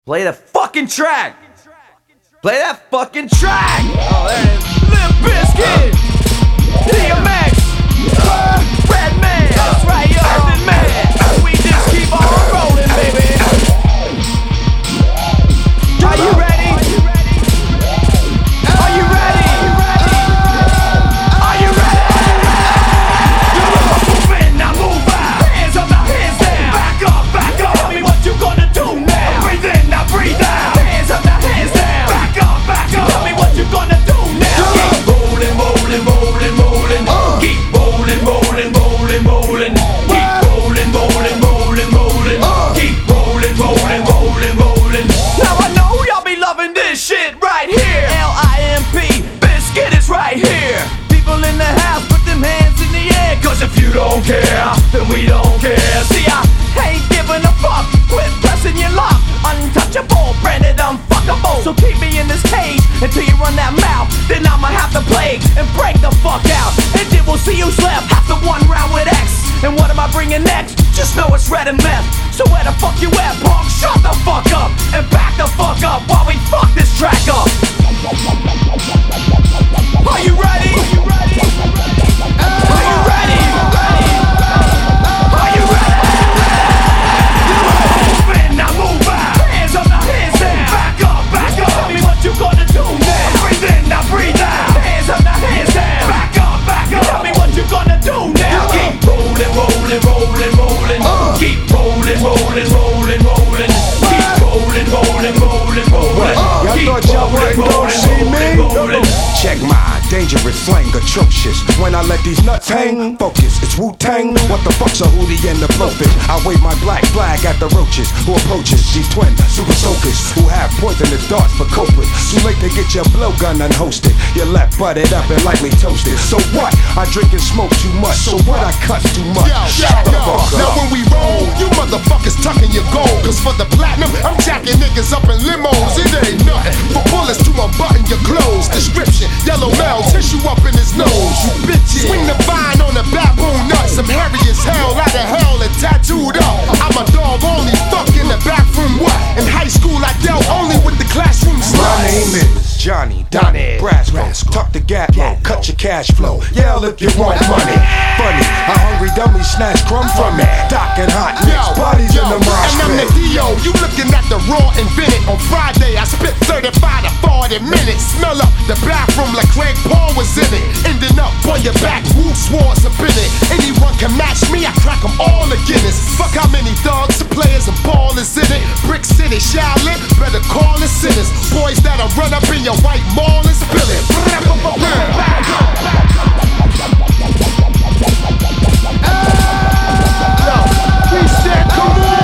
Play the fucking track! Play that fucking track! Oh, there it is. Limp Bizkit! DMX! Redman! That's right, Earthen Man! We just keep on rolling, baby! Are you ready? Are you ready? Are you ready? Move in, now move out. Hands up, now hands down. Back up, back up. Tell me what you gonna do now. Breathe in, now breathe out. Hands up, now hands down. Back up, back up. Tell me what you gonna do now. Keep rolling, rolling, rolling, rolling. Keep rolling, rolling, rolling, rolling. Keep rolling, rolling, rolling, rolling. Keep rolling, rolling, rolling, rolling. Now I know y'all be loving this shit right here. LIMP, Bizkit is right here. People in the house, put them hands in the air. Cause if you don't care, then we don't care. See, I ain't giving a fuck. Quit pressing your luck. Untouchable, branded unfuckable. So keep me in this cage until you run that mouth. Then I'ma have to play and break the fuck out. And then we'll see who's left after one round with X. And what am I bringing next? Just know it's red and meth. So where the fuck you at, punk? Shut the fuck up and back the fuck up while we fuck this track up. Are you ready? Are you ready? Are you ready? Are you ready? Move in, now move out. Hands up, now hands down. Back up, back up. Tell me what you gonna do now. Breathe in, now breathe out. Hands up, now hands down. Back up, back up. Tell me what you gonna do now. Keep rolling, rolling, rolling, rolling. Keep rolling, rolling, rolling, rolling. Keep rolling, rolling, rolling, rolling. Y'all thought y'all wasn't gonna see me? Check my dangerous slang, atrocious. When I let these nuts hang, focus, it's Wu-Tang. What the fuck's a hootie and the blowfish? I wave my black flag at the roaches who approaches these twin super soakers who have poisonous darts for culprits. Too late to get your blowgun unhosted. Your left butted up and lightly toasted. So what? I drink and smoke too much. So what? I cuss too much. Yo, now when we roll, you motherfuckers tucking your gold. Cause for the platinum, I'm jacking niggas up in limos. It ain't nothing for bullets to unbutton your clothes. Description, yellow male, tissue up in his nose. You bitches, swing the vine on the baboon nuts. I'm hairy as hell, out of hell and tattooed up. I'm a dog only, fuck in the back from what? In high school I dealt only with the classroom sluts. My name is Johnny Donnie Brasco. Talk to Gatlo, cut your cash flow. Yell if you want money. Funny, a hungry dummy snatch crumb from me. Dockin' hot nicks, parties in the mosh and I'm the D.O. You looking at the raw invented. On Friday I spit 35 to 40 minutes. Smell up the bathroom like Craig Paul was in it. Ending up on your back, Wu Swords up in it. Anyone can match me, I crack them all to Guinness. Fuck how many thugs, players and ballers in it. Brick City, Shaolin, better call it sinners. Boys that'll run up in your white mall and spill it. We said come on.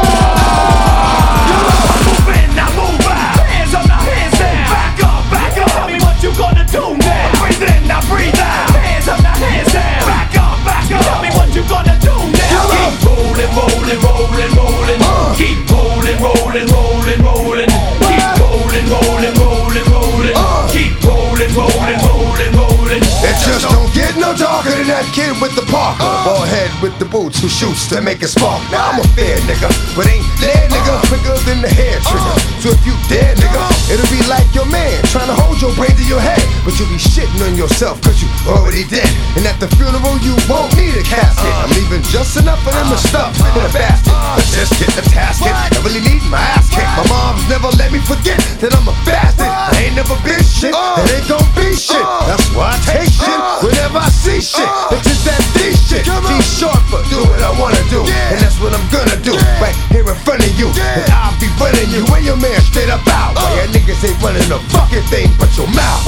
Move in, now move out. Hands up, now hands down. Back up, back up. Tell me what you gonna do now. Breathe in, now breathe out. Hands up, now hands down. Back up, back up. Tell me what you gonna do now. Keep rolling, rolling, rolling, rolling. Keep rolling, rolling, rolling, rolling. Keep rolling, rolling, rolling, rolling. Keep rolling, rolling, rolling, rolling. It just don't get no darker than that kid with the Parker. Bald head with the boots who shoots to make it spark. Now I'm a fair nigga, but ain't there nigga quicker than the hair trigger. So if you dare nigga, it'll be like your man trying to hold your brain to your head. But you'll be shitting on yourself cause you already dead. And at the funeral you won't need a casket. I'm leaving just enough of them to stuff in a basket. But just get the tasket, I really need my ass kicked. My mom's never let me forget that I'm a bastard. I ain't never been shit, and ain't gon' be shit. That's why I take shit whenever I see shit. It's just that D shit. D short for do what I wanna do, and that's what I'm gonna do. Right here in front of you, and I'll be running you and your man straight up out. Why your niggas ain't running a fucking thing but your mouth.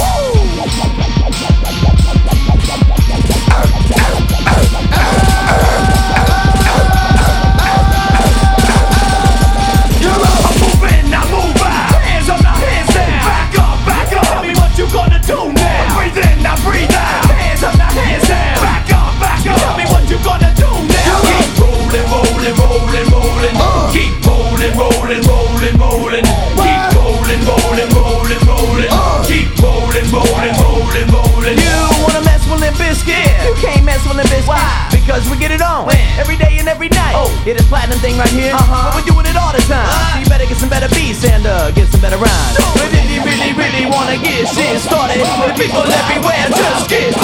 Move in, now move out. Hands up, now hands down. Back up, back up. Tell me what you gonna do now. Breathe in, now breathe out. Hands up, now hands down. Back up, back up. Tell me what you gonna do now. Keep rolling, rolling, rolling, rolling. Keep rolling, rolling, rolling, rolling. Keep rolling, rolling, rolling, rolling. Keep rolling, rolling, rolling, rolling. You wanna mess with Limp Bizkit? You can't mess with Limp Bizkit. Why? because we get it on every day and every night. It is platinum thing right here, but we're doing it all the time. So you better get some better beats and get some better rhymes. But if you really, really wanna get shit started, the people everywhere just get